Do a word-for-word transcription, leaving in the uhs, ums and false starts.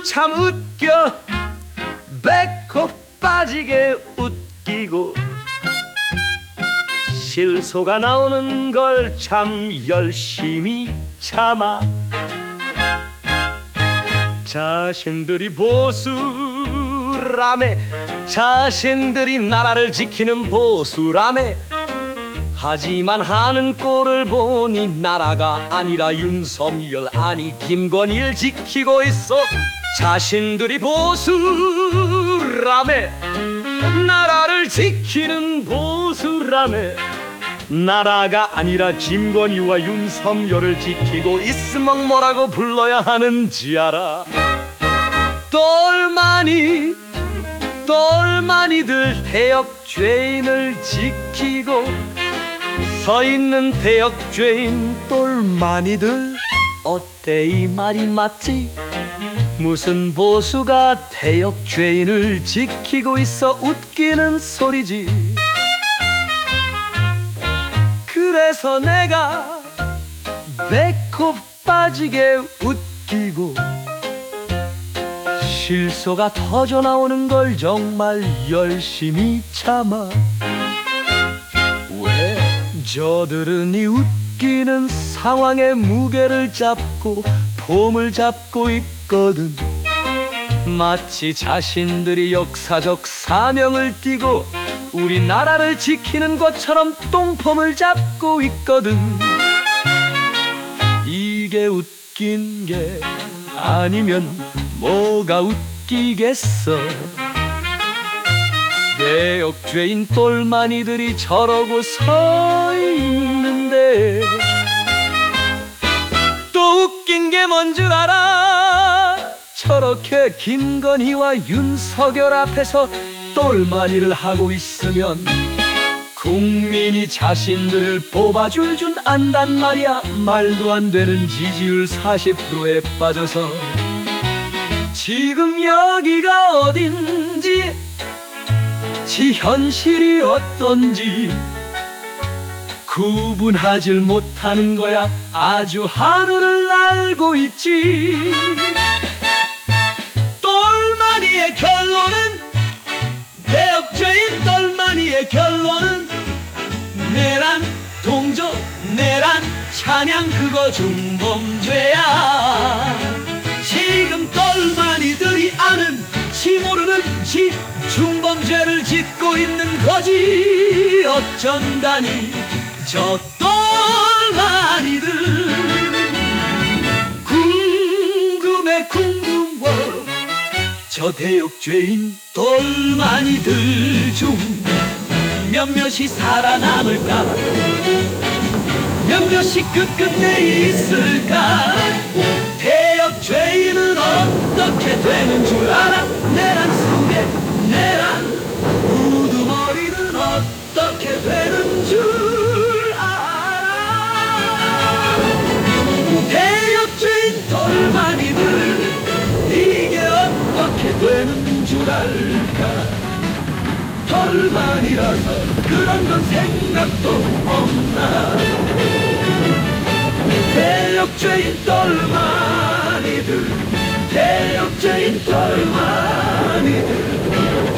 참 웃겨. 배꼽 빠지게 웃기고 실소가 나오는 걸 참 열심히 참아. 자신들이 보수라며, 자신들이 나라를 지키는 보수라며, 하지만 하는 꼴을 보니 나라가 아니라 윤석열 아니 김건희를 지키고 있어. 자신들이 보수라며, 나라를 지키는 보수라며, 나라가 아니라 김건희와 윤석열을 지키고 있으면 뭐라고 불러야 하는지 알아. 똘마니 똘마니들 대역죄인을 지키고 서 있는 대역죄인 똘마니들, 어때 이 말이 맞지? 무슨 보수가 대역죄인을 지키고 있어 웃기는 소리지. 그래서 내가 배꼽 빠지게 웃기고 실소가 터져 나오는 걸 정말 열심히 참아. 왜? 저들은 이 웃기는 상황의 무게를 잡고 폼을 잡고 있거든. 마치 자신들이 역사적 사명을 띠고 우리나라를 지키는 것처럼 똥폼을 잡고 있거든. 이게 웃긴 게 아니면 뭐가 웃기겠어. 대역죄인 똘마니들이 저러고 서 있는데 또 웃긴 게 뭔 줄 알아? 저렇게 김건희와 윤석열 앞에서 똘마니를 하고 있으면 국민이 자신들을 뽑아줄 줄 안단 말이야. 말도 안 되는 지지율 사십 퍼센트에 빠져서 지금 여기가 어딘지, 지 현실이 어떤지 구분하질 못하는 거야. 아주 하늘을 날고 있지. 똘마니의 결론은, 대역죄인 똘마니의 결론은 내란 동조, 내란 찬양, 그거 중범죄야. 지금 똘마니들이 아는 지 모르는 지 중범죄를 짓고 있는 거지. 어쩐다니 저 똘마니들 궁금해 궁금해. 저 대역죄인 똘마니들 중 몇몇이 살아남을까, 몇몇이 끝끝내 있을까. 대역죄인은 어떻게 되는 줄 알아? 내란 속에 내란 우두머리는 어떻게 되는 줄 알아? 대역죄인 똘마니들 이게 어떻게 되는 줄 알까? 똘마니라서 그런 건 생각도 없나. 대역죄인 똘마니들, 대역죄인 똘마니들.